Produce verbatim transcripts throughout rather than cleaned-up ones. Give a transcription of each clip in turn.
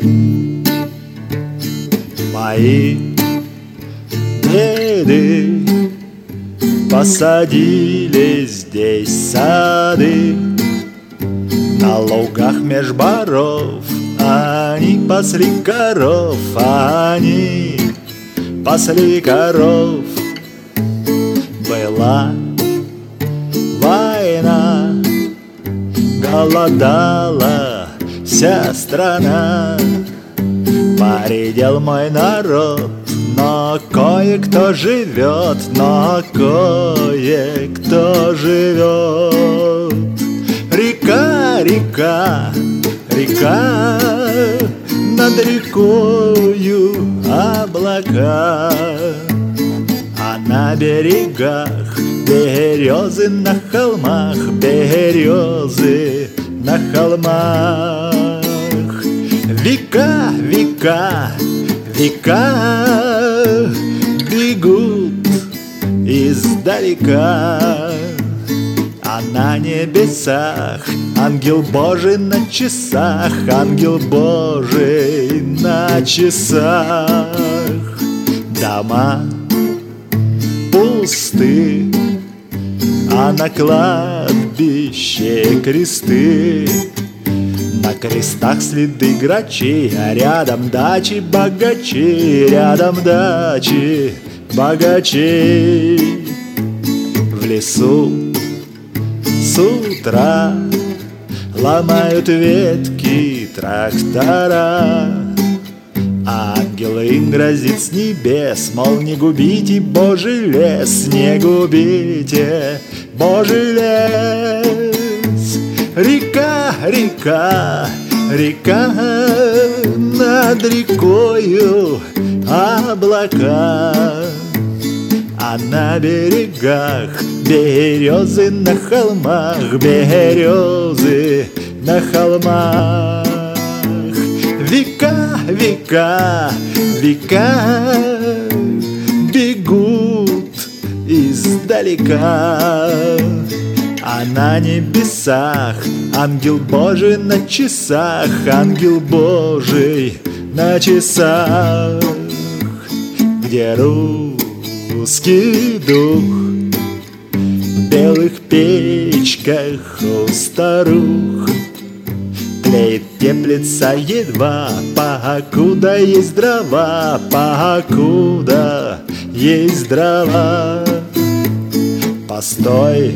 Мои деды посадили здесь сады, на лугах меж боров они пасли коров, они пасли коров. Была война, голодала вся страна, поредел мой народ, но кое-кто живет, но кое-кто живет. Река, река, река, над рекою облака, а на берегах березы на холмах, березы на холмах. Века, века, века бегут издалека, а на небесах ангел Божий на часах, ангел Божий на часах. Дома пусты, а на кладбище кресты, на крестах следы грачей, а рядом дачи богачей, рядом дачи богачей. В лесу с утра ломают ветки трактора, а ангел им грозит с небес, мол, не губите Божий лес, не губите Божий лес. Река, река, река, над рекою облака, а на берегах березы на холмах, березы на холмах. Века, века, века бегут издалека, а на небесах ангел Божий на часах, ангел Божий на часах. Где русский дух в белых печках у старух тлеет, теплится едва, покуда есть дрова, покуда есть дрова. Постой,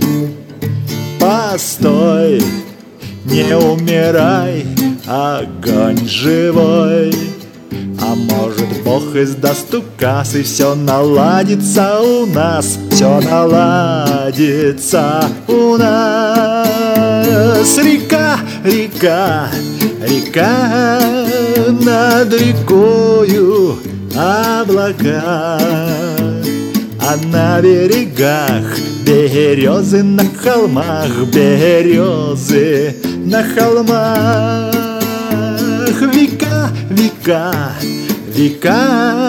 постой, не умирай, огонь живой. А может, Бог издаст указ, и все наладится у нас, все наладится у нас. Река, река, река, над рекою облака, а на берегах березы на холмах, березы на холмах. Века, века, века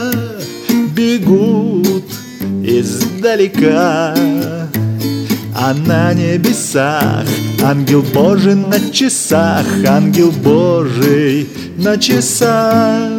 бегут издалека, а на небесах ангел Божий на часах, ангел Божий на часах.